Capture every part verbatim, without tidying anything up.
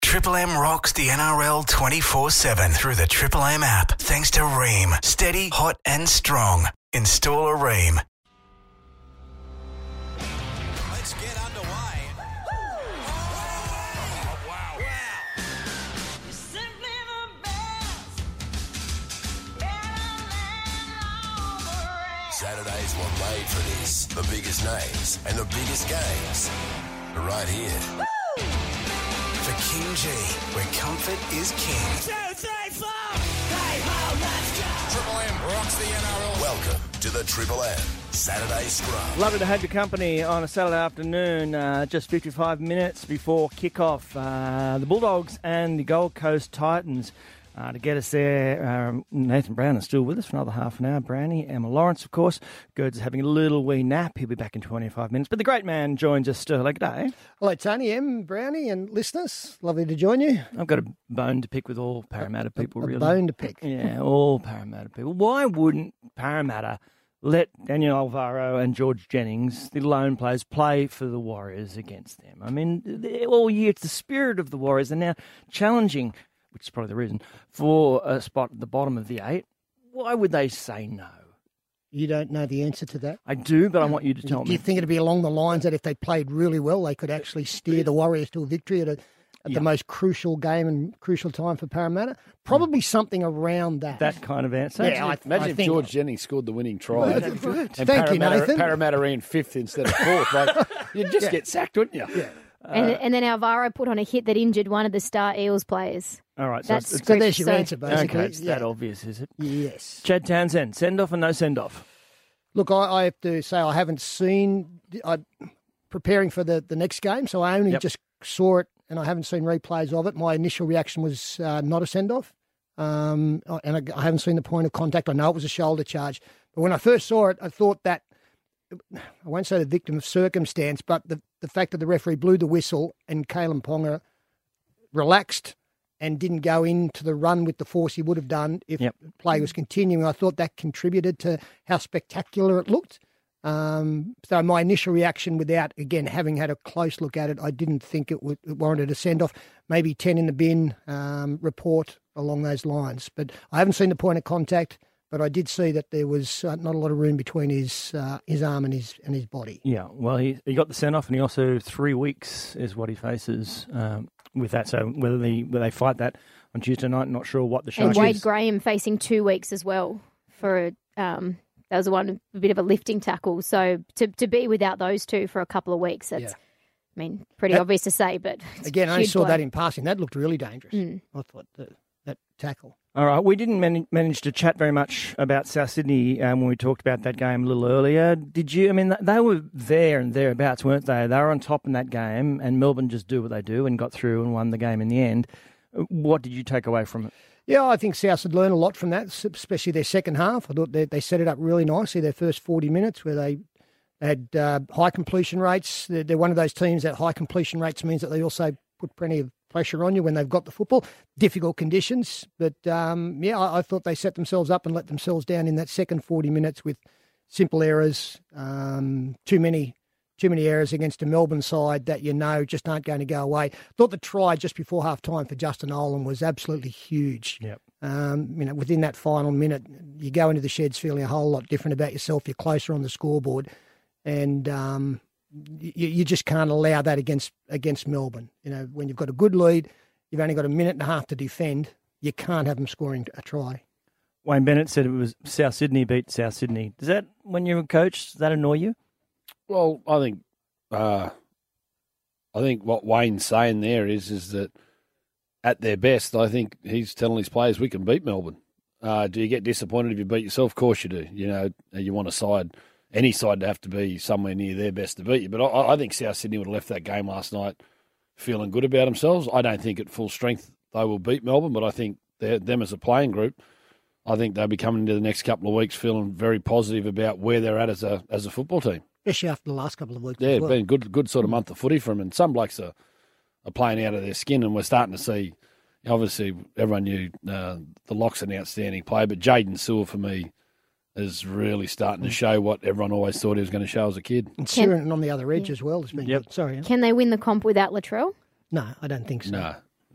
Triple M rocks the N R L twenty-four seven through the Triple M app. Thanks to Rheem. Steady, hot and strong. Install a Rheem. Let's get underway. Oh, wow. Wow. You're simply the best. Saturdays were made for this. The biggest names and the biggest games. Right here. For King G, where comfort is king. Two, three, four. Hey, ho, let's go. Triple M rocks the N R L. Welcome to the Triple M Saturday Scrum. Lovely to have your company on a Saturday afternoon, uh, just fifty-five minutes before kickoff. Uh, the Bulldogs and the Gold Coast Titans uh, to get us there. Um, Nathan Brown is still with us for another half an hour. Brownie, Emma Lawrence, of course. Gerds is having a little wee nap. He'll be back in twenty-five minutes. But the great man joins us still. Good day. Hello, Tony, Em, Brownie, and listeners. Lovely to join you. I've got a bone to pick with all Parramatta people, a, a really. bone to pick. Yeah, all Parramatta people. Why wouldn't Parramatta let Daniel Alvaro and George Jennings, the lone players, play for the Warriors against them? I mean, all year it's the spirit of the Warriors. They're now challenging, which is probably the reason, for a spot at the bottom of the eight. Why would they say no? You don't know the answer to that? I do, but I want you to tell Do me. you think it'd be along the lines that if they played really well, they could actually steer the Warriors to a victory at, a, at Yeah. the most crucial game and crucial time for Parramatta? Probably something around that. That kind of answer? Yeah, I, Imagine I if think, George Jennings scored the winning try. Well, and Thank you, Parramatta, Nathan. Parramatta ran fifth instead of fourth. Like, you'd just Yeah. get sacked, wouldn't you? Yeah. And, and then Alvaro put on a hit that injured one of the Star Eels players. All right, so That's it's, So there's your So- answer, basically. okay, it's yeah. that obvious, is it? Yes. Chad Townsend, send off and no send off. Look, I, I have to say I haven't seen. I'm preparing for the, the next game, so I only Yep. just saw it, and I haven't seen replays of it. My initial reaction was uh, not a send off, um, and I, I haven't seen the point of contact. I know it was a shoulder charge, but when I first saw it, I thought that I won't say the victim of circumstance, but the the fact that the referee blew the whistle and Kalen Ponga relaxed and didn't go into the run with the force he would have done if Yep. play was continuing. I thought that contributed to how spectacular it looked. Um, so my initial reaction, without, again, having had a close look at it, I didn't think it, would, it warranted a send-off. Maybe ten in the bin um, report along those lines. But I haven't seen the point of contact, but I did see that there was uh, not a lot of room between his uh, his arm and his and his body. Yeah, well, he he got the send off, and he also three weeks is what he faces um, with that. So whether they whether they fight that on Tuesday night, not sure what the And charge Wade is. Graham facing two weeks as well for um, that was one a bit of a lifting tackle. So to to be without those two for a couple of weeks, that's Yeah. I mean pretty That- obvious to say, but it's Again, a I only huge saw blow. that in passing. That looked really dangerous. Mm. I thought that, that tackle. All right, we didn't man- manage to chat very much about South Sydney um, when we talked about that game a little earlier. Did you? I mean, they were there and thereabouts, weren't they? They were on top in that game, and Melbourne just do what they do and got through and won the game in the end. What did you take away from it? Yeah, I think South had learned a lot from that, especially their second half. I thought they, they set it up really nicely, their first forty minutes, where they had uh, high completion rates. They're, they're one of those teams that high completion rates means that they also put plenty of pressure on you when they've got the football. Difficult conditions. But, um, yeah, I, I thought they set themselves up and let themselves down in that second forty minutes with simple errors, um, too many too many errors against a Melbourne side that you know just aren't going to go away. Thought the try just before half-time for Justin Olam was absolutely huge. Yep. Um, you know, within that final minute, you go into the sheds feeling a whole lot different about yourself. You're closer on the scoreboard, and um, you, you just can't allow that against against Melbourne. You know, when you've got a good lead, you've only got a minute and a half to defend. You can't have them scoring a try. Wayne Bennett said it was South Sydney beat South Sydney. Does that, when you're a coach, does that annoy you? Well, I think, uh, I think what Wayne's saying there is, is that at their best, I think he's telling his players, we can beat Melbourne. Uh, do you get disappointed if you beat yourself? Of course you do. You know, you want a side, any side to have to be somewhere near their best to beat you. But I, I think South Sydney would have left that game last night feeling good about themselves. I don't think at full strength they will beat Melbourne, but I think them as a playing group, I think they'll be coming into the next couple of weeks feeling very positive about where they're at as a as a football team. Especially after the last couple of weeks. Yeah, as it's well. been a good, good sort of month of footy for them. And some blokes are, are playing out of their skin, and we're starting to see, obviously, everyone knew uh, the Lock's an outstanding player, but Jaden Sewell, for me, is really starting to show what everyone always thought he was going to show as a kid. And Siren on the other edge as well has been Yep. good. Sorry. Can they win the comp without Latrell? No, I don't think so. No.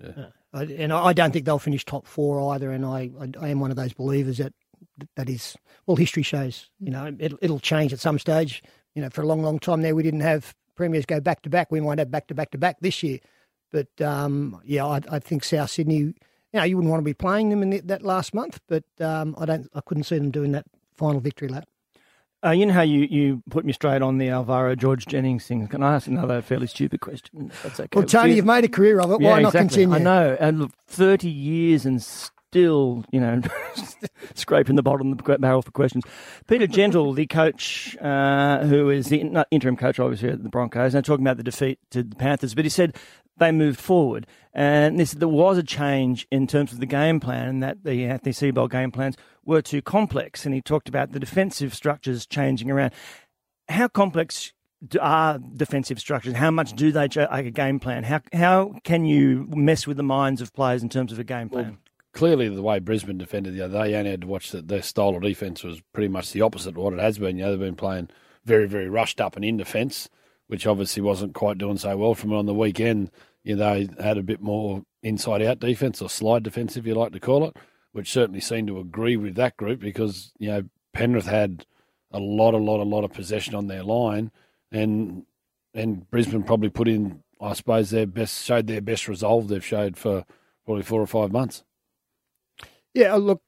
Yeah. I, and I I don't think they'll finish top four either. And I, I, I am one of those believers that that is, well, history shows, you know, it, it'll change at some stage. You know, for a long, long time there, we didn't have premiers go back to back. We might have back to back to back this year. But, um, yeah, I, I think South Sydney, you know, you wouldn't want to be playing them in the, that last month, but um, I don't, I couldn't see them doing that final victory lap. Uh, you know how you, you put me straight on the Alvaro George Jennings thing. Can I ask another fairly stupid question? If that's okay. Well, Tony, you've made a career of it. Why yeah, not exactly. continue? I know. And look, thirty years and still, you know, scraping the bottom of the barrel for questions. Peter Gentle, the coach, uh, who is the not interim coach, obviously, at the Broncos, and talking about the defeat to the Panthers, but he said they moved forward. And this, there was a change in terms of the game plan, and that the Anthony Seibold game plans were too complex. And he talked about the defensive structures changing around. How complex are defensive structures? How much do they change a game plan? How how can you mess with the minds of players in terms of a game plan? Well, clearly, the way Brisbane defended the other day, you only had to watch that their style of defence was pretty much the opposite of what it has been. You know, they've been playing very, very rushed up and in defence, which obviously wasn't quite doing so well from on the weekend. You know, they had a bit more inside-out defence or slide defence, if you like to call it, which certainly seemed to agree with that group because, you know, Penrith had a lot, a lot, a lot of possession on their line, and and Brisbane probably put in, I suppose, their best, showed their best resolve they've showed for probably four or five months. Yeah, look,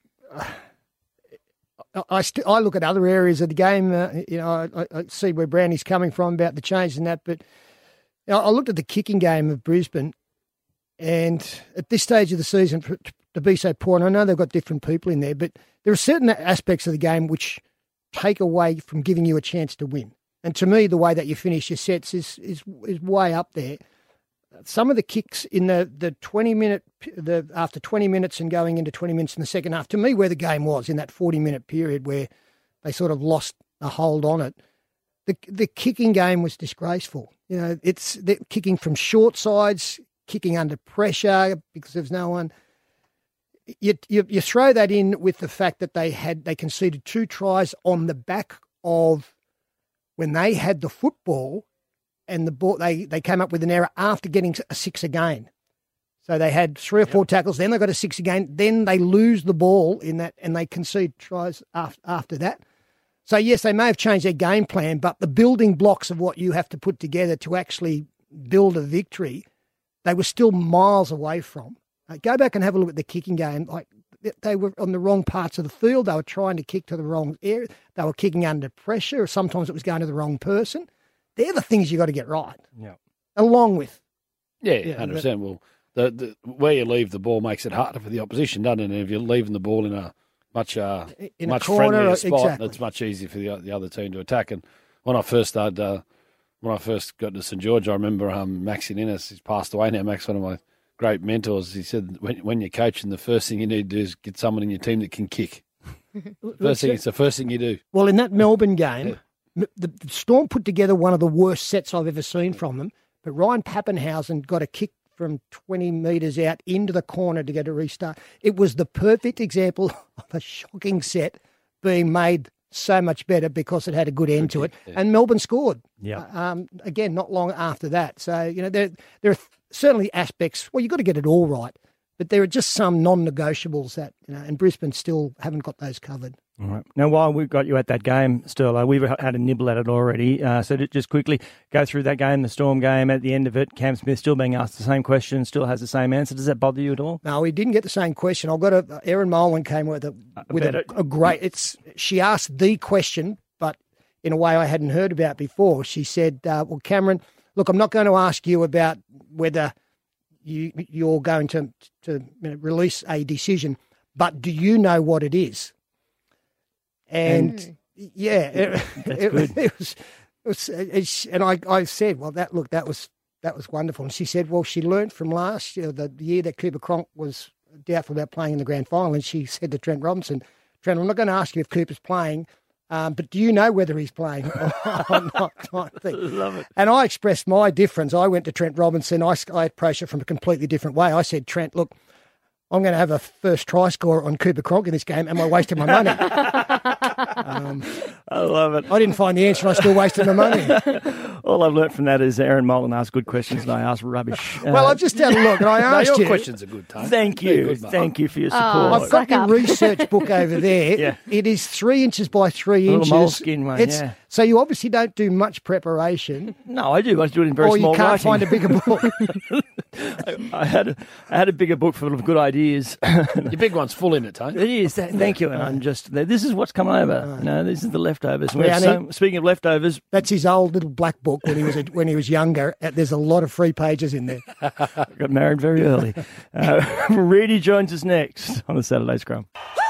I st- I look at other areas of the game. Uh, you know, I, I see where Brownie's coming from about the change and that, but you know, I looked at the kicking game of Brisbane, and at this stage of the season, to, to be so poor, and I know they've got different people in there, but there are certain aspects of the game which take away from giving you a chance to win. And to me, the way that you finish your sets is is is way up there. Some of the kicks in the, the twenty minute the after twenty minutes and going into twenty minutes in the second half, to me, where the game was in that forty minute period where they sort of lost a hold on it, the the kicking game was disgraceful. You know, it's the kicking from short sides, kicking under pressure because there's no one. You, you you throw that in with the fact that they had they conceded two tries on the back of when they had the football. And the ball, they, they came up with an error after getting a six again. So they had three or four yep. tackles, then they got a six again, then they lose the ball in that and they concede tries after, after that. So, yes, they may have changed their game plan, but the building blocks of what you have to put together to actually build a victory, they were still miles away from. Uh, go back and have a look at the kicking game. Like they were on the wrong parts of the field. They were trying to kick to the wrong area. They were kicking under pressure, or sometimes it was going to the wrong person. They're the things you got to get right. Yeah. Along with. Yeah, yeah one hundred percent. Well, the, the, where you leave the ball makes it harder for the opposition, doesn't it? And if you're leaving the ball in a much uh, in much a corner, friendlier spot, exactly. It's much easier for the the other team to attack. And when I first started, uh, when I first got to St George, I remember um, Maxine Innes, he's passed away now, Max, one of my great mentors. He said, when, when you're coaching, the first thing you need to do is get someone in your team that can kick. first thing, it's the first thing you do. Well, in that Melbourne game, yeah. The Storm put together one of the worst sets I've ever seen from them, but Ryan Pappenhausen got a kick from twenty metres out into the corner to get a restart. It was the perfect example of a shocking set being made so much better because it had a good end to it. Yeah. And Melbourne scored. Yeah. Um, again, not long after that. So, you know, there, there are certainly aspects, well, you've got to get it all right, but there are just some non-negotiables that, you know, and Brisbane still haven't got those covered. All right. Now, while we've got you at that game, Sterlo, we've had a nibble at it already. Uh, so to just quickly go through that game, the Storm game, at the end of it, Cam Smith still being asked the same question, still has the same answer. Does that bother you at all? No, he didn't get the same question. I've got a, Erin Molan came with a, with a, a great, it's, she asked the question, but in a way I hadn't heard about before. She said, uh, well, Cameron, look, I'm not going to ask you about whether you, you're going to, to you know, release a decision, but do you know what it is? And mm. yeah, it, it, it was, it was it, and I, I said, well, that look, that was that was wonderful. And she said, well, she learnt from last year, the year that Cooper Cronk was doubtful about playing in the grand final, and she said to Trent Robinson, Trent, I'm not going to ask you if Cooper's playing, um, but do you know whether he's playing or not? Type thing. Love it. And I expressed my difference. I went to Trent Robinson. I, I approached it from a completely different way. I said, Trent, look, I'm going to have a first try scorer on Cooper Cronk in this game. Am I wasting my money? Um, I love it. I didn't find the answer and I still wasted my money. All I've learnt from that is Aaron Molan asks good questions and I ask rubbish. Well, Uh, I've just had a look and I No, asked your you. questions are good, Tony. Thank They're you. good, mate. Thank you for your Oh, support. I've got Suck your up. research book over there. Yeah. It is three inches by three Little inches. moleskin one, It's, yeah. So you obviously don't do much preparation, No, I do. I do it in very or you small can't writing. find a bigger book. I, I had a, I had a bigger book full of good ideas. Your big one's full in it, Tony. It is. Th- Thank you. And I'm just, this is what's coming over. No, this is the leftovers. We have Brownie. so, speaking of leftovers, That's his old little black book when he was a, when he was younger. Uh, There's a lot of free pages in there. I got married very early. Uh, Reedy joins us next on the Saturday Scrum.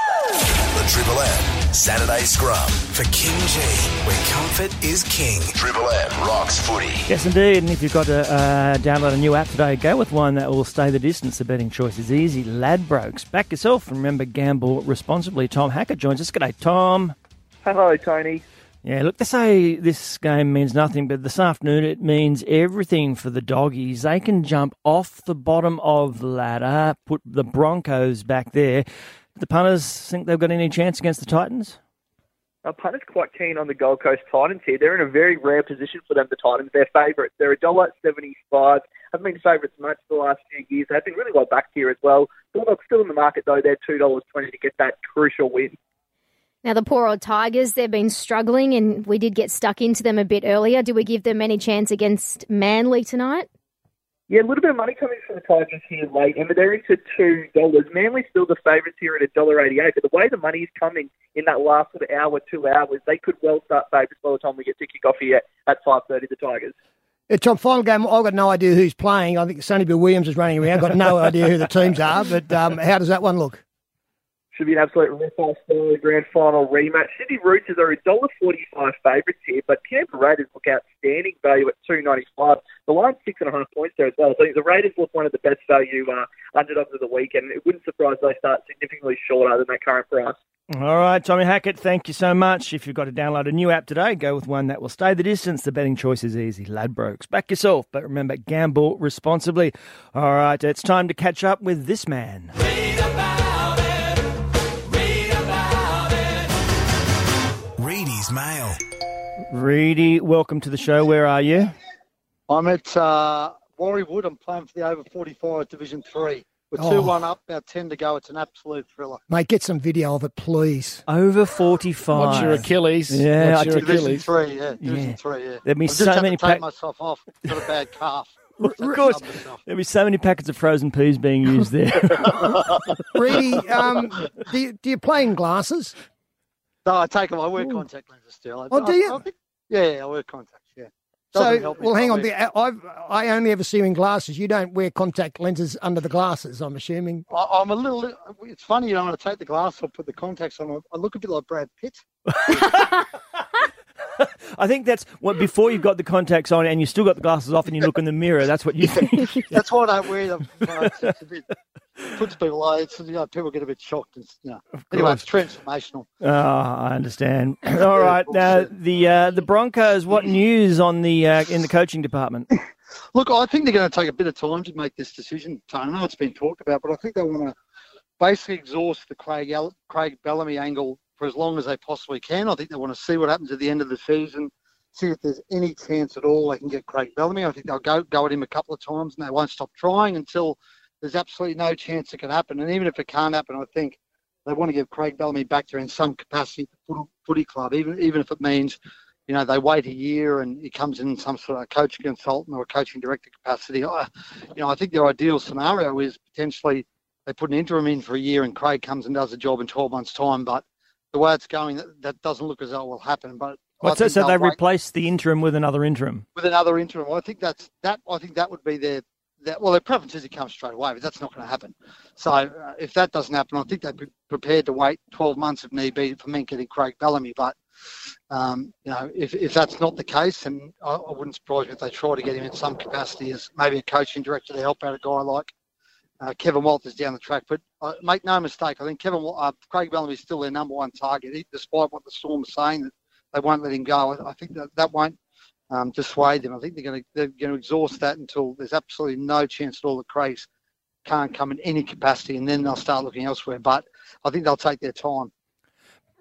The Triple M Saturday Scrum. For King G, where comfort is king. Triple M rocks footy. Yes, indeed. And if you've got to uh, download a new app today, go with one that will stay the distance. The betting choice is easy. Ladbrokes. Back yourself. Remember, gamble responsibly. Tom Hackett joins us. G'day, Tom. Hello, Tony. Yeah, look, they say this game means nothing, but this afternoon it means everything for the Doggies. They can jump off the bottom of the ladder, put the Broncos back there. Do the punters think they've got any chance against the Titans? Our punter's quite keen on the Gold Coast Titans here. They're in a very rare position for them, the Titans. They're favourites. They're one dollar seventy-five. Haven't been favourites much the last few years. They've been really well backed here as well. Bulldogs still in the market, though. They're two dollars twenty to get that crucial win. Now, the poor old Tigers, they've been struggling, and we did get stuck into them a bit earlier. Do we give them any chance against Manly tonight? Yeah, a little bit of money coming from the Tigers here late, and they're into two dollars. Manly's still the favourites here at one dollar eighty-eight, but the way the money's coming in that last sort of hour, two hours, they could well start favourites by the time we get to kick off here at five thirty, the Tigers. Yeah, Tom, final game, I've got no idea who's playing. I think Sonny Bill Williams is running around. I've got no idea who the teams are, but um, how does that one look? Should be an absolute rip-off the grand final rematch. Sydney Roosters are one dollar forty-five favourites here, but Canberra Raiders look outstanding value at two ninety-five. The line's six and a half points there as well. So I think the Raiders look one of the best value uh, underdogs of the week, and it wouldn't surprise they start significantly shorter than that current price. All right, Tommy Hackett, thank you so much. If you've got to download a new app today, go with one that will stay the distance. The betting choice is easy. Ladbrokes. Back yourself, but remember, gamble responsibly. All right, it's time to catch up with this man. Reedy's Mail. Reedy, welcome to the show. Where are you? I'm at uh, Warriewood. I'm playing for the over forty-five Division three. We're Oh. two one up, about ten to go. It's an absolute thriller. Mate, get some video of it, please. Over forty-five. What's your Achilles? Yeah, What's I your did- Division Achilles? three, yeah. Division Yeah. three, yeah. There'd be I've just so had many to take pack- myself off. Got a bad calf. Of course. That's myself. There'll be so many packets of frozen peas being used there. Reedy, um, do, you, do you play in glasses? No, I take them. I wear contact lenses still. I, Oh, do I- you? I think- yeah, yeah, I wear contacts, yeah. Doesn't So, help me well, if I hang on. wear- The- I've, I only ever see you in glasses. You don't wear contact lenses under the glasses, I'm assuming. I, I'm a little. It's funny, you know, when I take the glass off, put the contacts on, I look a bit like Brad Pitt. I think that's what before you've got the contacts on and you still got the glasses off and you look in the mirror. That's what you think. That's why I don't wear them. You know, it's, it's a bit puts people like it's, you know, people get a bit shocked. And, you know. Anyway, it's transformational. Oh, I understand. All right, now the uh, the Broncos. What news on the uh, in the coaching department? Look, I think they're going to take a bit of time to make this decision, Tony. I know it's been talked about, but I think they want to basically exhaust the Craig, Craig Bellamy angle for as long as they possibly can. I think they want to see what happens at the end of the season, see if there's any chance at all they can get Craig Bellamy. I think they'll go, go at him a couple of times and they won't stop trying until there's absolutely no chance it can happen. And even if it can't happen, I think they want to give Craig Bellamy back there in some capacity at the footy club, even, even if it means, you know, they wait a year and he comes in some sort of coaching consultant or a coaching director capacity. I, you know, I think their ideal scenario is potentially they put an interim in for a year and Craig comes and does the job in twelve months' time. But the way it's going, that, that doesn't look as though it will happen. But What's that? So they replace the interim with another interim? with another interim. Well, I think that's that. I think that would be their. That, well, their preference is he comes straight away, but that's not going to happen. So uh, if that doesn't happen, I think they'd be prepared to wait twelve months if need be for me getting Craig Bellamy. But um, you know, if if that's not the case, then I, I wouldn't surprise me if they try to get him in some capacity as maybe a coaching director to help out a guy like uh, Kevin Walters down the track. But uh, make no mistake, I think Kevin uh, Craig Bellamy is still their number one target, he, despite what the Storm are saying that they won't let him go. I, I think that that won't um, dissuade them. I think they're going to they're going to exhaust that until there's absolutely no chance at all that Craig can't come in any capacity, and then they'll start looking elsewhere. But I think they'll take their time.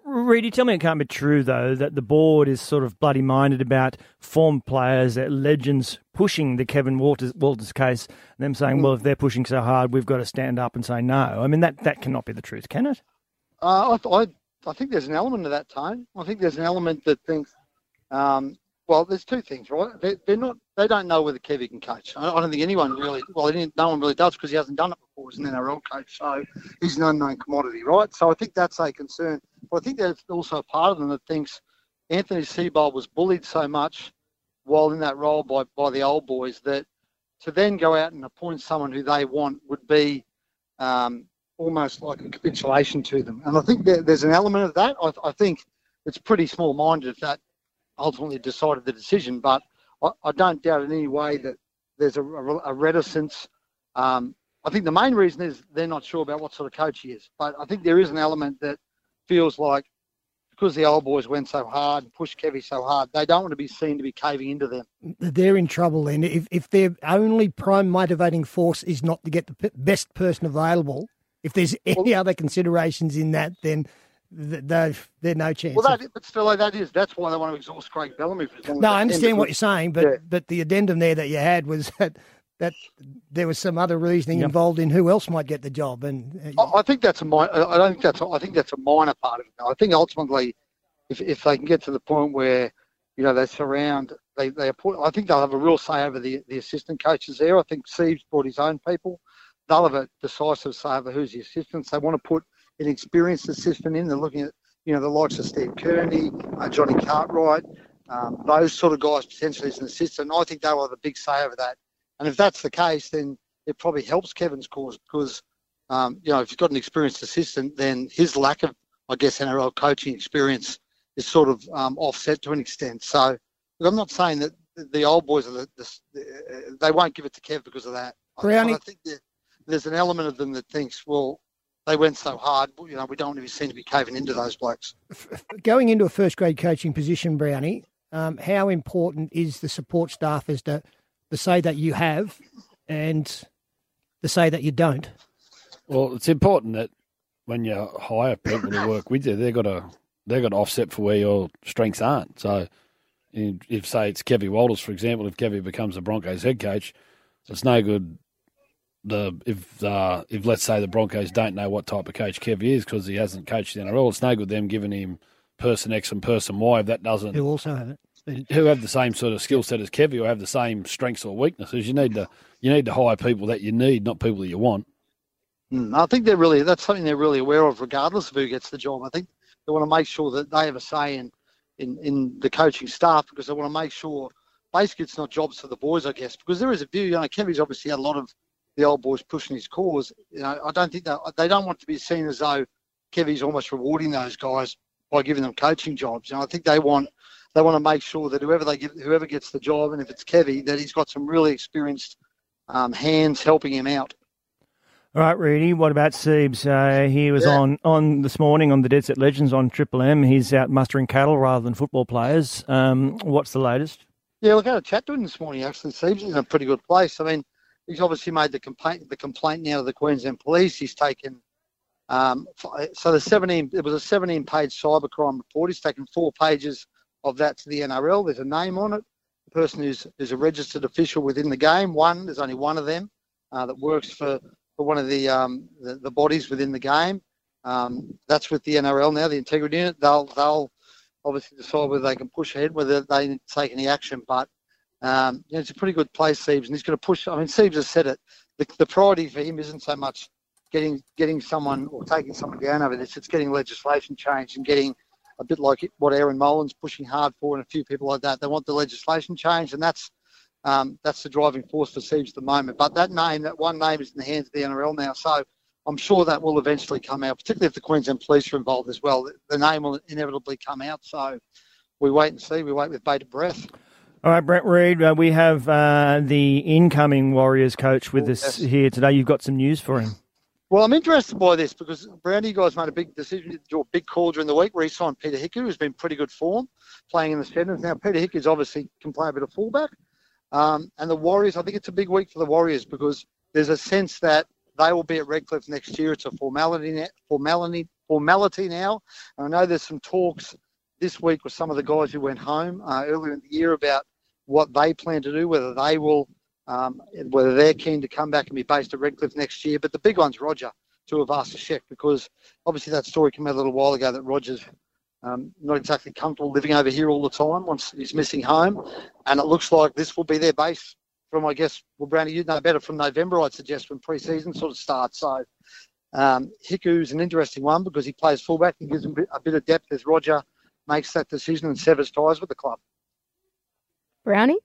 Reedy, tell me it can't be true, though, that the board is sort of bloody minded about form players, that legends pushing the Kevin Walters, Walters case, and them saying, well, if they're pushing so hard, we've got to stand up and say no. I mean, that, that cannot be the truth, can it? Uh, I, I I think there's an element of that, Tone. I think there's an element that thinks, um, well, there's two things, right? They, they're not, they don't know whether Kevy can coach. I, I don't think anyone really, well, no one really does because he hasn't done it before as an N R L coach. So he's an unknown commodity, right? So I think that's a concern. But I think there's also a part of them that thinks Anthony Seibold was bullied so much while in that role by, by the old boys that to then go out and appoint someone who they want would be um, almost like a capitulation to them. And I think there, there's an element of that. I, I think it's pretty small-minded if that ultimately decided the decision, but I, I don't doubt in any way that there's a, a, a reticence. Um, I think the main reason is they're not sure about what sort of coach he is, but I think there is an element that feels like because the old boys went so hard and pushed Kevy so hard, they don't want to be seen to be caving into them. They're in trouble then. If, if their only prime motivating force is not to get the p- best person available, if there's any well, other considerations in that, then They've, they're no chance. Well, that, but still, that is that's why they want to exhaust Craig Bellamy. For as long no, as I understand what can. you're saying, but yeah. but the addendum there that you had was that that there was some other reasoning yep. involved in who else might get the job. And uh, I, I think that's a minor. I don't think that's. A, I think that's a minor part of it. I think ultimately, if if they can get to the point where you know they surround, they they appoint, I think they'll have a real say over the the assistant coaches there. I think Siebes brought his own people. They'll have a decisive say over who's the assistants. They want to put an experienced assistant in. They're looking at you know, the likes of Steve Kearney, uh, Johnny Cartwright, um, those sort of guys potentially as an assistant. I think they'll have a big say over that. And if that's the case, then it probably helps Kevin's cause because, um, you know, if you've got an experienced assistant, then his lack of, I guess, N R L coaching experience is sort of um, offset to an extent. So look, I'm not saying that the old boys, are the, the, they won't give it to Kev because of that. Brownie. I, I think that there's an element of them that thinks, well, they went so hard, you know, we don't want to be seen to be caving into those blokes. Going into a first grade coaching position, Brownie, um, how important is the support staff as to, to say that you have and to say that you don't? Well, it's important that when you hire people to work with you, they've got to, they've got to offset for where your strengths aren't. So if, say, it's Kevy Walters, for example, if Kevy becomes the Broncos head coach, it's no good The if uh, if let's say the Broncos don't know what type of coach Kevy is because he hasn't coached the N R L, it's no good them giving him person X and person Y if that doesn't. Who also have it. Who have the same sort of skill set as Kevy or have the same strengths or weaknesses. You need to you need to hire people that you need, not people that you want. Mm, I think they're really that's something they're really aware of, regardless of who gets the job. I think they want to make sure that they have a say in in, in the coaching staff because they want to make sure basically it's not jobs for the boys, I guess, because there is a view. You know, Kevy's obviously had a lot of the old boys pushing his cause. You know, I don't think that they don't want to be seen as though Kevy's almost rewarding those guys by giving them coaching jobs. You know, I think they want they want to make sure that whoever they give, whoever gets the job, and if it's Kevy, that he's got some really experienced um, hands helping him out. All right, Reedy, what about Siebes? Uh, he was yeah. on, on this morning on the Dead Set Legends on Triple M. He's out mustering cattle rather than football players. Um, what's the latest? Yeah, look, I had a chat to him this morning, actually. Siebes is in a pretty good place. I mean, he's obviously made the complaint the complaint now to the Queensland Police. He's taken um, so the seventeen it was a seventeen page cybercrime report. He's taken four pages of that to the N R L. There's a name on it. The person who's is a registered official within the game. One, there's only one of them uh, that works for, for one of the, um, the the bodies within the game. Um, that's with the N R L now, the integrity unit. They'll they'll obviously decide whether they can push ahead, whether they need to take any action, but. Um, you know, it's a pretty good place, Siebes, and he's going to push. I mean, Siebes has said it. The, the priority for him isn't so much getting getting someone or taking someone down over this. It's getting legislation changed and getting a bit like what Aaron Molan's pushing hard for, and a few people like that. They want the legislation changed, and that's um, that's the driving force for Siebes at the moment. But that name, that one name, is in the hands of the N R L now. So I'm sure that will eventually come out, particularly if the Queensland Police are involved as well. The, the name will inevitably come out. So we wait and see. We wait with bated breath. All right, Brent Reid, uh, we have uh, the incoming Warriors coach with oh, us yes. here today. You've got some news for him. Well, I'm interested by this because Brownie, you guys made a big decision to do a big call during the week. Re-signed Peter Hickey, who's been pretty good form, playing in the centres. Now, Peter Hickey's obviously can play a bit of fullback. Um, and the Warriors, I think it's a big week for the Warriors because there's a sense that they will be at Redcliffe next year. It's a formality, formality, formality now. I know there's some talks this week with some of the guys who went home uh, earlier in the year about what they plan to do, whether they will, um, whether they're keen to come back and be based at Redcliffe next year. But the big one's Roger Tuivasa-Sheck, because obviously that story came out a little while ago that Roger's um, not exactly comfortable living over here all the time once he's missing home. And it looks like this will be their base from, I guess, well, Brownie, you'd know better, from November, I'd suggest, when pre-season sort of starts. So um, Hiku's an interesting one because he plays fullback and gives him a bit of depth as Roger makes that decision and severs ties with the club. Brownie?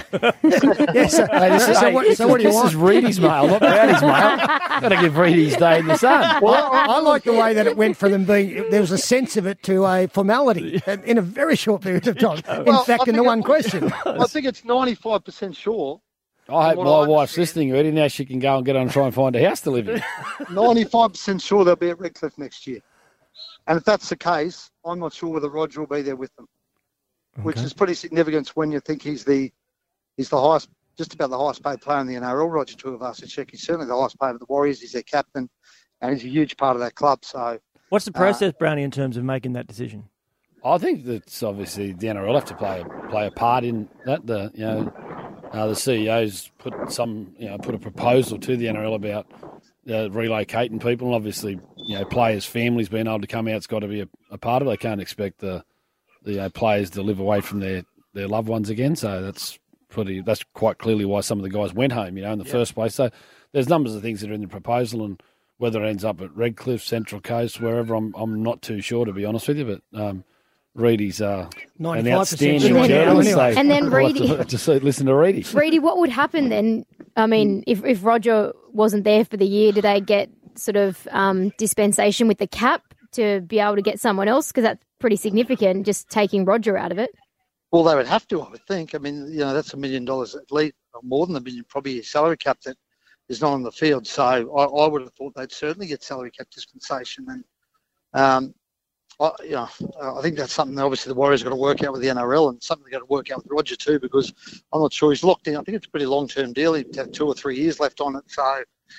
yes. So, so, so, what, so what do you this want? This is Reedy's mail, not Brownie's mail. Got to give Reedy's day in the sun. Well, I, I like the way that it went for them being, there was a sense of it to a formality in a very short period of time. In Well, fact, I in the think one it- question. I think it's ninety-five percent sure. I hope What my I wife's understand- listening, Reedy. Now she can go and get on and try and find a house to live in. ninety-five percent sure they'll be at Redcliffe next year. And if that's the case, I'm not sure whether Roger will be there with them, which is pretty significant when you think he's the he's the highest, just about the highest paid player in the N R L, Roger Tuivasa-Sheck. He's certainly the highest paid of the Warriors. He's their captain, and he's a huge part of that club. So, What's the process, Brownie, in terms of making that decision? I think that's obviously the N R L have to play play a part in that. The you know uh, the C E Os put some you know put a proposal to the N R L about uh, relocating people, and obviously you know players' families being able to come out's got to be a, a part of it. They can't expect the the uh, players to live away from their, their loved ones again. So that's pretty. That's quite clearly why some of the guys went home. You know, in the yeah. first place. So there's numbers of things that are in the proposal, and whether it ends up at Redcliffe, Central Coast, wherever, I'm I'm not too sure, to be honest with you, but. Um, Reedy's uh, an outstanding sure journalist. anyway. So And then I'll have Reedy- to, to see- listen to Reedy. Reedy, what would happen then? I mean, if, if Roger wasn't there for the year, do they get sort of um, dispensation with the cap to be able to get someone else? Because that's pretty significant, just taking Roger out of it. well, they would have to, I would think. I mean, you know, that's a million dollars at least, or more than a million, probably a salary cap that is not on the field. So I, I would have thought they'd certainly get salary cap dispensation. And, um, I, you know, I think that's something that obviously the Warriors got to work out with the N R L, and something they've got to work out with Roger too, because I'm not sure he's locked in. I think it's a pretty long-term deal. He'd have two or three years left on it. So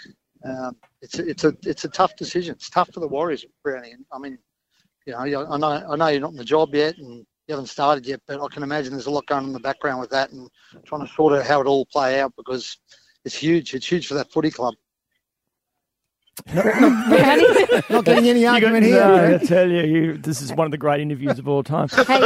um, it's a, it's a it's a tough decision. It's tough for the Warriors, Brownie. And I mean, you know, I know I know you're not in the job yet, and you haven't started yet, but I can imagine there's a lot going on in the background with that, and trying to sort out how it all play out, because it's huge. It's huge for that footy club. Not getting any argument you here. got, no, Brad. I tell you, you, this is one of the great interviews of all time. Hey,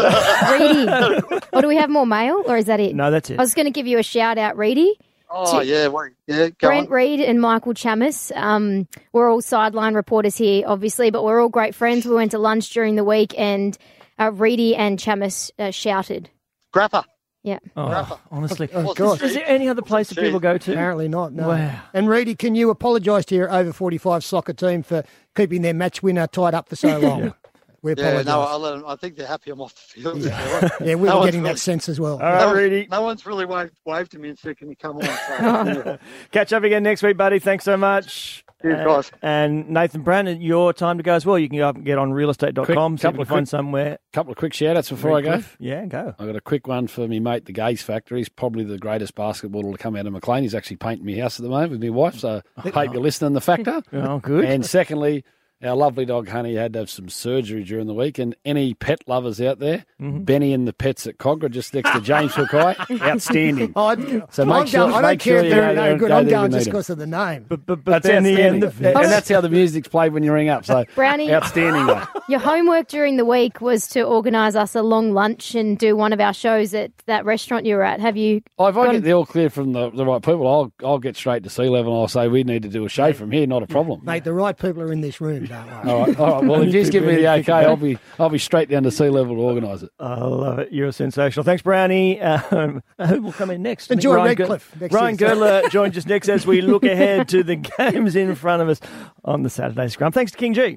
Reedy, or do we have more mail, or is that it? No, that's it. I was going to give you a shout out, Reedy. Oh, To- yeah, wait, yeah, go Brent on. Reid and Michael Chamis. Um, we're all sideline reporters here, obviously, but we're all great friends. We went to lunch during the week, and uh, Reedy and Chamis uh, shouted. Grappa. Yeah. Oh, honestly. Oh, God. Is there any other place that people go to? Apparently not, no. Wow. And Reedy, can you apologise to your over forty-five soccer team for keeping their match winner tied up for so long? We Yeah, apologise. no, I'll let 'em- I think they're happy I'm off the field. Yeah, we No were one's getting really- that sense as well. All right, no, Reedy. no one's really waved, waved to me and said, can you come on? So, yeah. Catch up again next week, buddy. Thanks so much. Cheers, Uh, guys. And Nathan Brandon, your time to go as well. You can go up and get on real estate dot com, Quick, see if couple you of can find quick- somewhere. couple of quick shout-outs before I go. Redcliffe. Yeah, go. I got a quick one for me mate, the Gaze Factory. He's probably the greatest basketballer to come out of McLean. He's actually painting my house at the moment with my wife, so I hope you're listening, the Factor. Oh, good. And secondly, our lovely dog Honey had to have some surgery during the week, and any pet lovers out there, Mm-hmm. Benny and the Pets at Cogra, just next to James Hookai, outstanding. Oh, I, So I'm make sure- going, I don't make care sure if you they're go there no good. and I'm go there going to just meet 'em. because of the name. But, but, but That's then the outstanding. end, the, and that's how the music's played when you ring up. So Brownie. outstanding. Though. Your homework during the week was to organise us a long lunch and do one of our shows at that restaurant you were at. Have you? Oh, if I Got get him. the all clear from the, the right people, I'll I'll get straight to sea level and I'll say we need to do a show from here. Not a problem. Mate, the right people are in this room, don't worry. All right, all right. Well, if you just give me the okay, I'll be I'll be straight down to sea level to organise it. I love it. You're sensational. Thanks, Brownie. Um, who will come in next? I think Enjoy Ryan Redcliffe Gir- next Ryan season. Girdler joins us next as we look ahead to the games in front of us on the Saturday Scrum. Thanks to King G.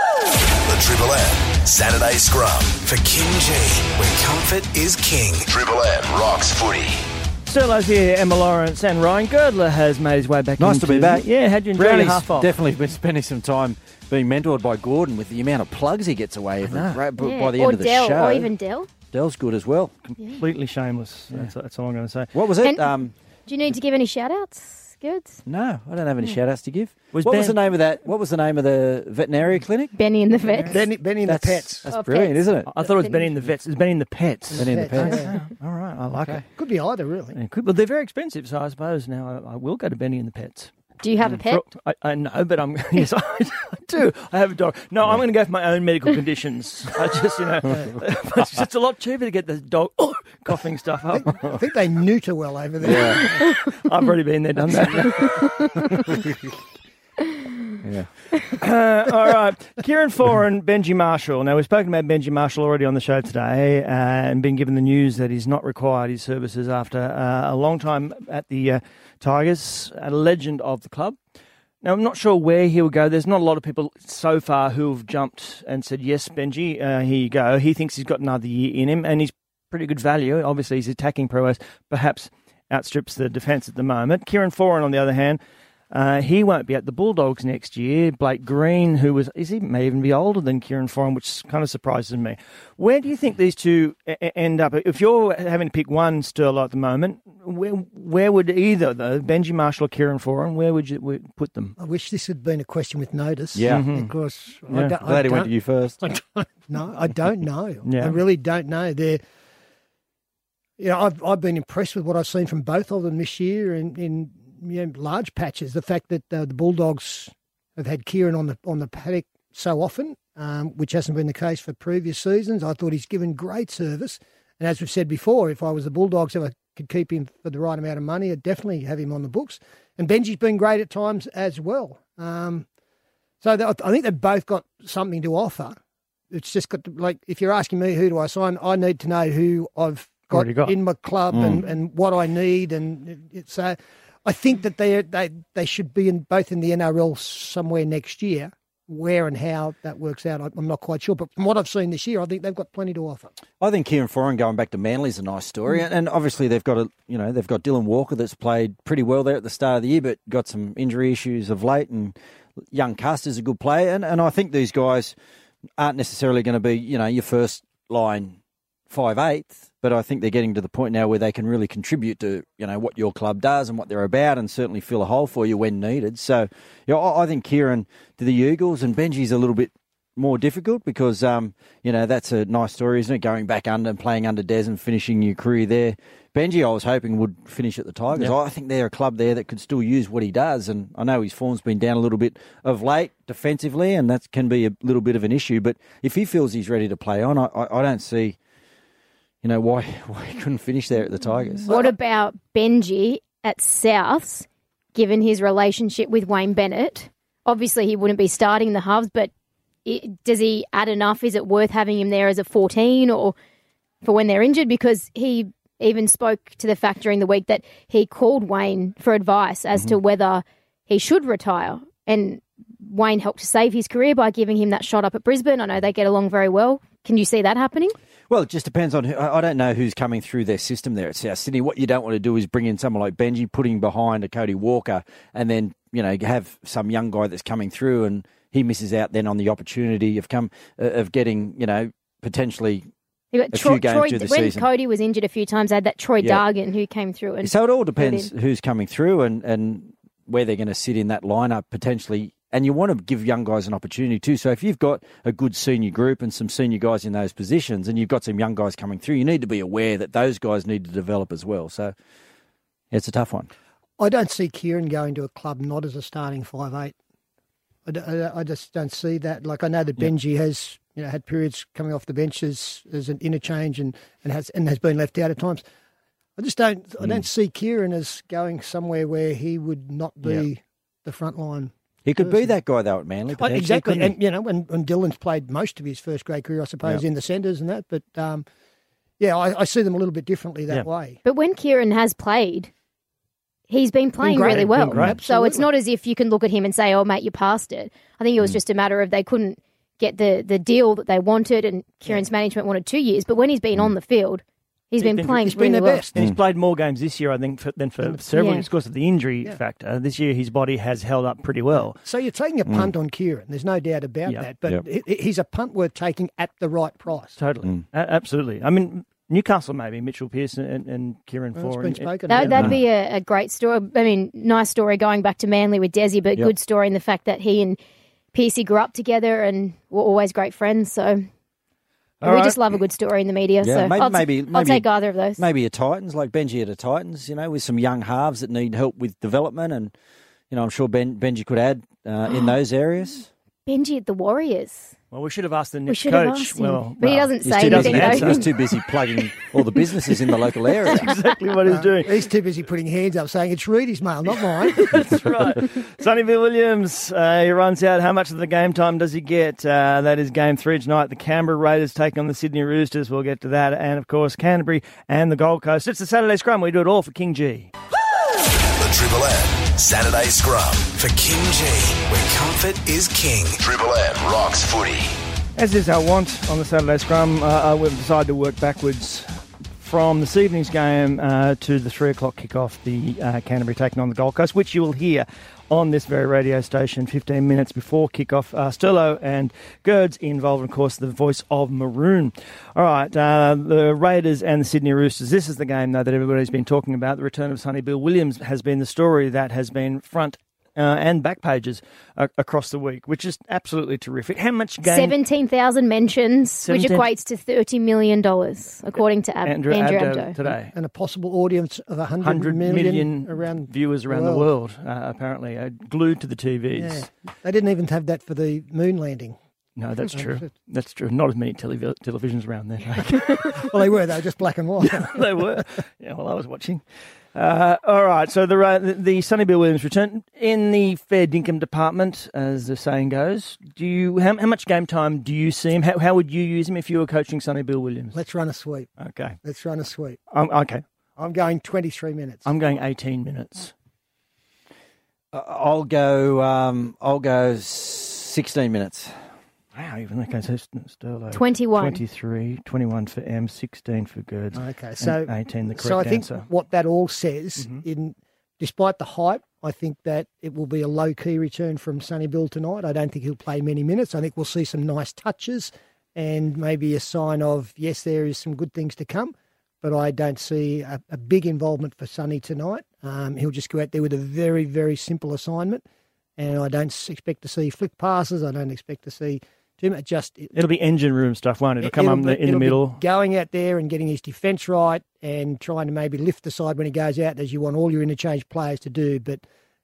The Triple M Saturday Scrum. For King G, where comfort is king. Triple M rocks footy. Sterlo's here, Emma Lawrence, and Ryan Girdler has made his way back. Nice to into- be back. Yeah, how'd you enjoy your Brownie's half off? definitely been spending some time being mentored by Gordon with the amount of plugs he gets away with know. right, b- Yeah. by the or end of the Dell, show. or even Dell. Dell's good as well. Completely shameless. That's, that's all I'm going to say. What was it? And- Um, Do you need to give any shout outs? good? No, I don't have any shout outs to give. Was what Ben- was the name of that? What was the name of the veterinary clinic? Benny and the Vets. Benny, Benny and the That's, Pets. that's Oh, brilliant, pets. isn't it? I thought it was Benny and the Vets. It's Benny and the Pets. Benny and the Pets, Pets. yeah. All right, I like it. Could be either, really. Yeah, could- Well, they're very expensive, so I suppose now I, I will go to Benny and the Pets. Do you have a pet? For- I, I know, but I'm yes, I do. I have a dog. No, I'm going to go for my own medical conditions. I just, you know, it's just a lot cheaper to get the dog coughing stuff up. I think they neuter well over there. I've already been there, done that. Yeah. Uh, all right, Kieran Foran, Benji Marshall. Now, we've spoken about Benji Marshall already on the show today uh, and been given the news that he's not required his services after uh, a long time at the uh, Tigers, a legend of the club. Now, I'm not sure where he'll go. There's not a lot of people so far who have jumped and said, yes, Benji, uh, here you go. He thinks he's got another year in him, and he's pretty good value. Obviously, his attacking prowess perhaps outstrips the defence at the moment. Kieran Foran, on the other hand, Uh, he won't be at the Bulldogs next year. Blake Green, who was, is he may even be older than Kieran Foran, which kind of surprises me. Where do you think these two a- end up? If you're having to pick one, Sterlo, at the moment, where, where would either, though, Benji Marshall or Kieran Foran, where would you would put them? I wish this had been a question with notice. Yeah. Mhm. Because Yeah. I, don't, I Glad he went don't- to you first. I don't know. I don't know. Yeah. I really don't know. They're, you know, I've I've been impressed with what I've seen from both of them this year in, in you know, large patches. The fact that uh, the Bulldogs have had Kieran on the on the paddock so often, um, which hasn't been the case for previous seasons. I thought he's given great service. And as we've said before, if I was the Bulldogs, if I could keep him for the right amount of money, I'd definitely have him on the books. And Benji's been great at times as well. Um, so th- I think they've both got something to offer. It's just got to, like, if you're asking me who do I sign, I need to know who I've got, Already got. in my club Mm. and, and what I need. And it's uh, I think that they they they should be in both in the N R L somewhere next year. Where and how that works out, I- I'm not quite sure. But from what I've seen this year, I think they've got plenty to offer. I think Kieran Foran going back to Manly is a nice story, and, and obviously they've got a you know they've got Dylan Walker that's played pretty well there at the start of the year, but got some injury issues of late. And young Custer's a good player, and, and I think these guys aren't necessarily going to be you know your first line five eighth, but I think they're getting to the point now where they can really contribute to you know what your club does and what they're about, and certainly fill a hole for you when needed. So, you know, I, I think Kieran to the Eagles and Benji's a little bit more difficult because um, you know that's a nice story, isn't it? Going back under and playing under Des and finishing your career there. Benji, I was hoping would finish at the Tigers. Yeah. I think they're a club there that could still use what he does, and I know his form's been down a little bit of late defensively, and that can be a little bit of an issue. But if he feels he's ready to play on, I, I, I don't see. You know, why why he couldn't finish there at the Tigers. What about Benji at Souths, given his relationship with Wayne Bennett? Obviously, he wouldn't be starting the halves, but it, does he add enough? Is it worth having him there as a fourteen or for when they're injured? Because he even spoke to the fact during the week that he called Wayne for advice as Mm-hmm. to whether he should retire. And Wayne helped to save his career by giving him that shot up at Brisbane. I know they get along very well. Can you see that happening? Well, it just depends on who. I I don't know who's coming through their system there at South Sydney. What you don't want to do is bring in someone like Benji, putting behind a Cody Walker, and then, you know, have some young guy that's coming through and he misses out then on the opportunity of come uh, of getting, you know, potentially You got a Troy, few games Troy, through the when season. Cody was injured a few times, they had that Troy Yeah. Dargan who came through. And So it all depends in. who's coming through and, and where they're going to sit in that lineup potentially. And you want to give young guys an opportunity too. So if you've got a good senior group and some senior guys in those positions and you've got some young guys coming through, you need to be aware that those guys need to develop as well. So it's a tough one. I don't see Kieran going to a club not as a starting five eight. I, d- I- I just don't see that. Like, I know that Benji has you know had periods coming off the bench as, as an interchange and, and has and has been left out at times. I just don't I don't see Kieran as going somewhere where he would not be Yeah. the front line. He could be that guy though at Manly. Oh, potentially, exactly, couldn't he? and you know, when, when Dylan's played most of his first grade career, I suppose, Yeah. in the centres and that. But um, yeah, I, I see them a little bit differently that Yeah. way. But when Kieran has played, he's been playing great. really Been well. great. So it's Absolutely. not as if you can look at him and say, "Oh, mate, you passed it." I think it was Mm. just a matter of they couldn't get the, the deal that they wanted, and Kieran's management wanted two years. But when he's been Mm. on the field, he's been, been- playing he's been really their well. best. And he's played more games this year, I think, for, than for several Yeah. years because of the injury Yeah. factor. This year, his body has held up pretty well. So you're taking a punt on Kieran. There's no doubt about Yeah. that. But Yep. he- he's a punt worth taking at the right price. Totally. Mm. A- absolutely. I mean, Newcastle maybe, Mitchell Pearson and, and Kieran Well, it's Four. been And- spoken That, about. that'd be a, a great story. I mean, nice story going back to Manly with Desi, but Yep. good story in the fact that he and Piercy grew up together and were always great friends. So All we right. just love a good story in the media. Yeah, so maybe- I'll, t- maybe- I'll maybe- take either of those. Maybe a Titans, like Benji at a Titans, you know, with some young halves that need help with development. And, you know, I'm sure ben, Benji could add uh, in those areas. Benji at the Warriors. Well, we should have asked the We next should have coach. asked him. Well, But he well, doesn't He's say too, anything, busy, though. he's too busy plugging all the businesses in the local area. exactly what he's doing. He's too busy putting hands up saying it's Reedy's mail, not mine. That's right. Sonny Bill Williams, uh, he runs out. How much of the game time does he get? Uh, that is game three tonight. The Canberra Raiders take on the Sydney Roosters. We'll get to that. And, of course, Canterbury and the Gold Coast. It's the Saturday Scrum. We do it all for King G. The Triple M Saturday Scrum. For King G, where comfort is king. Triple M rocks footy. As is our want on the Saturday Scrum, uh, we've decided to work backwards from this evening's game uh, to the three o'clock kickoff, the uh, Canterbury taking on the Gold Coast, which you will hear on this very radio station fifteen minutes before kickoff. Uh, Sterlo and Gerds involved, of course, the voice of Maroon. All right, uh, the Raiders and the Sydney Roosters. This is the game, though, that everybody's been talking about. The return of Sonny Bill Williams has been the story that has been front Uh, and back pages uh, across the week, which is absolutely terrific. How much game? seventeen thousand mentions, seventeen which equates to thirty million dollars, according to Ab- Andrew, Andrew, Abdo Abdo. today. And a possible audience of one hundred, one hundred million, million around viewers around the world, uh, apparently, uh, glued to the T Vs. Yeah. They didn't even have that for the moon landing. No, that's true. That's true. Not as many telev- televisions around there. Well, they were. They were just black and white. They were. Yeah, well, I was watching. Uh, all right, so the, uh, the the Sonny Bill Williams return in the fair dinkum department, as the saying goes. Do you how, how much game time do you see him? How, how would you use him if you were coaching Sonny Bill Williams? Let's run a sweep. Okay, Let's run a sweep. um, okay. I'm going twenty-three minutes. I'm going eighteen minutes. Uh, I'll go. Um, I'll go sixteen minutes. Wow, even okay, so Sterlo. twenty-one. twenty-three, twenty-one for M, sixteen for Gerds. Okay, so and eighteen the correct so I think answer. what that all says, Mhm. in despite the hype, I think that it will be a low key return from Sonny Bill tonight. I don't think he'll play many minutes. I think we'll see some nice touches and maybe a sign of yes, there is some good things to come. But I don't see a, a big involvement for Sonny tonight. Um, he'll just go out there with a very very simple assignment, and I don't s- expect to see flick passes. I don't expect to see too much. Just It'll be engine room stuff, won't it? It'll come It'll up in be- the, in the it'll be middle. going out there and getting his defence right and trying to maybe lift the side when he goes out, as you want all your interchange players to do. But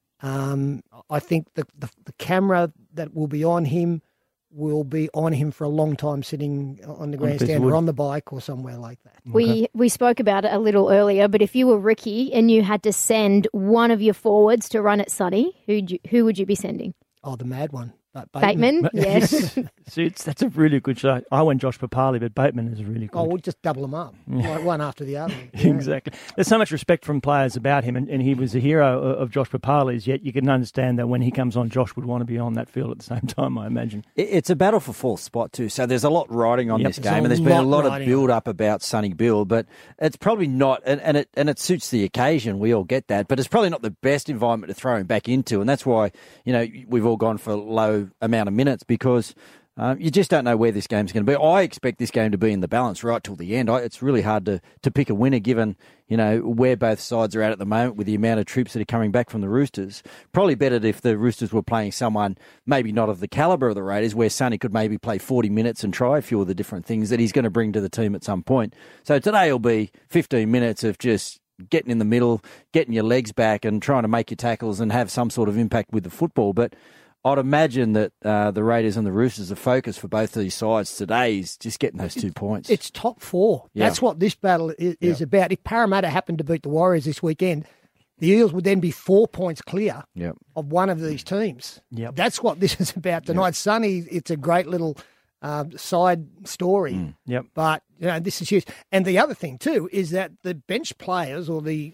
um, I think the, the the camera that will be on him will be on him for a long time, sitting on the On a piece of grandstand wood. or on the bike or somewhere like that. We we spoke about it a little earlier, but if you were Ricky and you had to send one of your forwards to run at Sonny, who who would you be sending? Oh, the mad one. But Bateman, yes. Suits, that's a really good shot. I went Josh Papali, but Bateman is really good. Oh, we'll just double them up, Yeah. one, one after the other. Yeah. Exactly. There's so much respect from players about him, and, and he was a hero of, of Josh Papali's, yet you can understand that when he comes on, Josh would want to be on that field at the same time, I imagine. It- It's a battle for fourth spot too, so there's a lot riding on Yep. this There's game, a and there's been a lot lot of riding build up about Sonny Bill, but it's probably not, and, and it and it suits the occasion. We all get that, but it's probably not the best environment to throw him back into, and that's why you know we've all gone for low amount of minutes because. Um, you just don't know where this game's going to be. I expect this game to be in the balance right till the end. I, it's really hard to, to pick a winner given, you know, where both sides are at at the moment with the amount of troops that are coming back from the Roosters. Probably better if the Roosters were playing someone maybe not of the calibre of the Raiders, where Sonny could maybe play forty minutes and try a few of the different things that he's going to bring to the team at some point. So today will be fifteen minutes of just getting in the middle, getting your legs back and trying to make your tackles and have some sort of impact with the football. But I'd imagine that uh, the Raiders and the Roosters, the focus for both of these sides today is just getting those two points. It's top four. Yeah. That's what this battle is, is about. If Parramatta happened to beat the Warriors this weekend, the Eels would then be four points clear Yep. of one of these teams. Yep. That's what this is about tonight. Sonny, it's a great little um, side story. Mm. Yep. But you know, this is huge. And the other thing too is that the bench players or the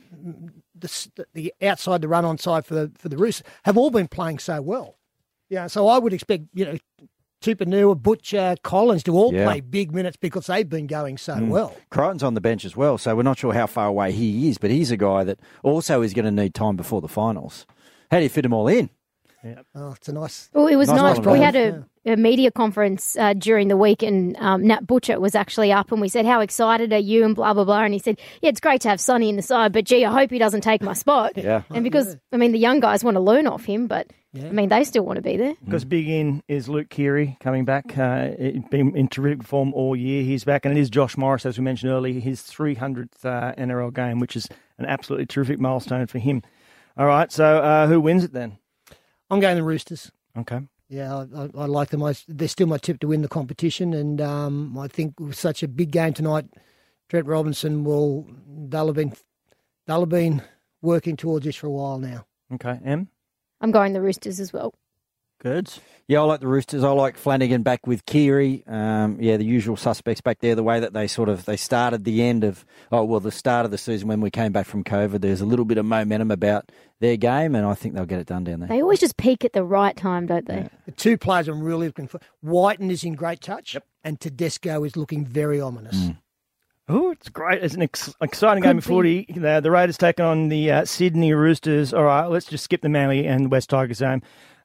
the, the outside the run on side for the for the Roosters have all been playing so well. Yeah, so I would expect, you know, Tupanua, Butcher, Collins to all Yeah. play big minutes because they've been going so well. Crichton's on the bench as well, so we're not sure how far away he is, but he's a guy that also is going to need time before the finals. How do you fit them all in? Oh, it's a nice. Well, it was Nice nice. problem We to had have. a a media conference uh, during the week, and um, Nat Butcher was actually up, and we said, how excited are you, and blah, blah, blah. And he said, yeah, it's great to have Sonny in the side, but gee, I hope he doesn't take my spot. Yeah. And because, I mean, the young guys want to learn off him, but, Yeah. I mean, they still want to be there. Because big in is Luke Keary coming back. Uh, he's been in terrific form all year. He's back, and it is Josh Morris, as we mentioned earlier, his three hundredth uh, N R L game, which is an absolutely terrific milestone for him. All right, so uh, who wins it then? I'm going the Roosters. Okay. Yeah, I, I, I like them. I, they're still my tip to win the competition, and um, I think with such a big game tonight, Trent Robinson will. They'll have been, they'll have been working towards this for a while now. Okay, Em? I'm going the Roosters as well. Good. Yeah, I like the Roosters. I like Flanagan back with Keary. Um, yeah, the usual suspects back there. The way that they sort of they started the end of oh well, the start of the season when we came back from COVID. There's a little bit of momentum about their game, and I think they'll get it done down there. They always just peak at the right time, don't they? Yeah. The two players I'm really looking for. Whiten is in great touch, yep. and Tedesco is looking very ominous. Mm. Oh, it's great. It's an ex- exciting game of footy. The, the Raiders take on the uh, Sydney Roosters. All right, let's just skip the Manly and West Tigers home.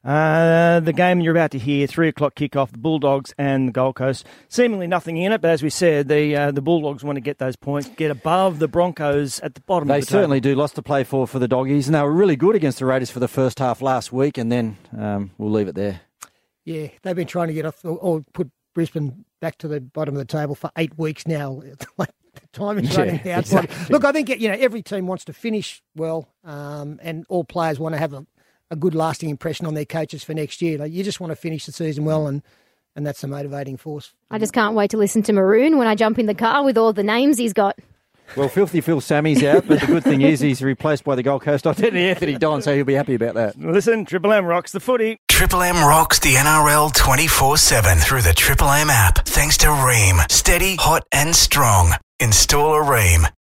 Uh, the game you're about to hear, three o'clock kickoff, the Bulldogs and the Gold Coast. Seemingly nothing in it, but as we said, the uh, the Bulldogs want to get those points, get above the Broncos at the bottom They of the certainly table. do. Lots to play for for the Doggies, and they were really good against the Raiders for the first half last week, and then um, we'll leave it there. Yeah, they've been trying to get off or, or put Brisbane back to the bottom of the table for eight weeks now. It's like time is running Yeah, out. exactly. Look, I think you know every team wants to finish well, um, and all players want to have a, a good lasting impression on their coaches for next year. Like, you just want to finish the season well, and, and that's the motivating force. I just can't wait to listen to Maroon when I jump in the car with all the names he's got. Well, Filthy Phil Sammy's out, but the good thing is he's replaced by the Gold Coast identity Anthony Don, so he'll be happy about that. Listen, Triple M rocks the footy. Triple M rocks the N R L twenty-four seven through the Triple M app. Thanks to Ream. Steady, hot and strong. Install a Ream.